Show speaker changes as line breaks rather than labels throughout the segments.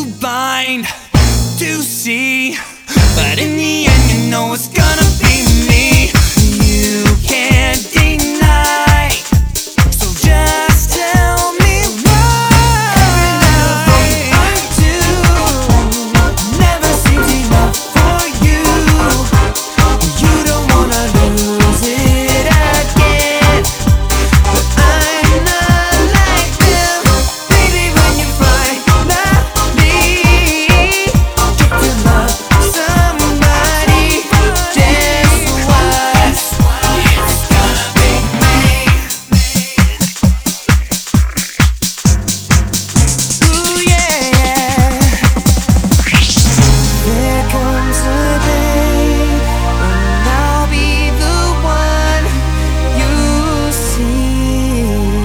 blind to see, but in the end you know it's gonna be me. You can't deny, so just tell me why. Every little thing I do never seems enough for you. You don't wanna lose it again, but I'm not like them. Baby, when you finally get to love somebody, just what it's gonna be me. Ooh yeah. There comes a day when I'll be the one you see.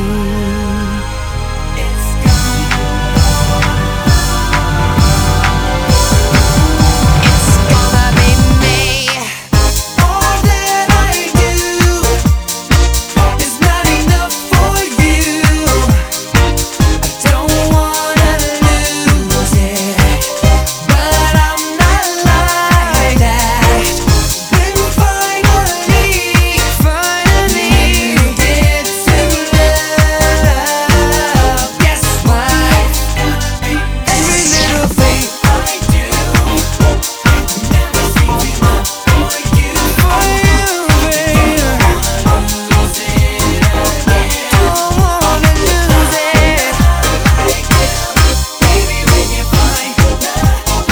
It's gonna be me. All that I do is not enough for you. I don't wanna lose it, but I'm not like that. When finally you get to love, guess what? Every little thing I do never seems enough for you, baby. Don't wanna lose it. Baby, when you finally get to love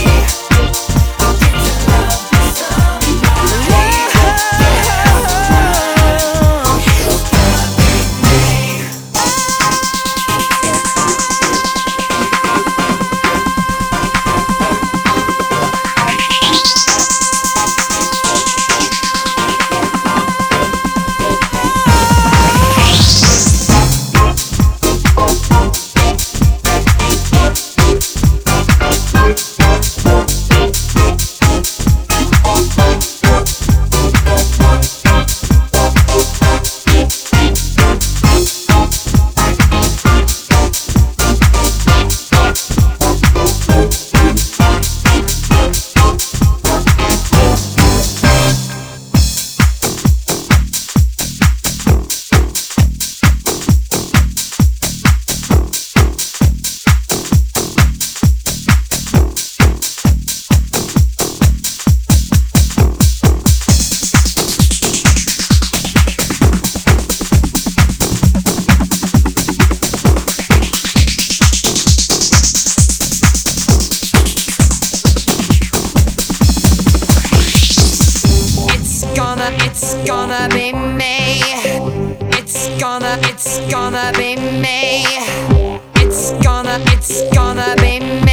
It's gonna be me. It's gonna be me. It's gonna be me.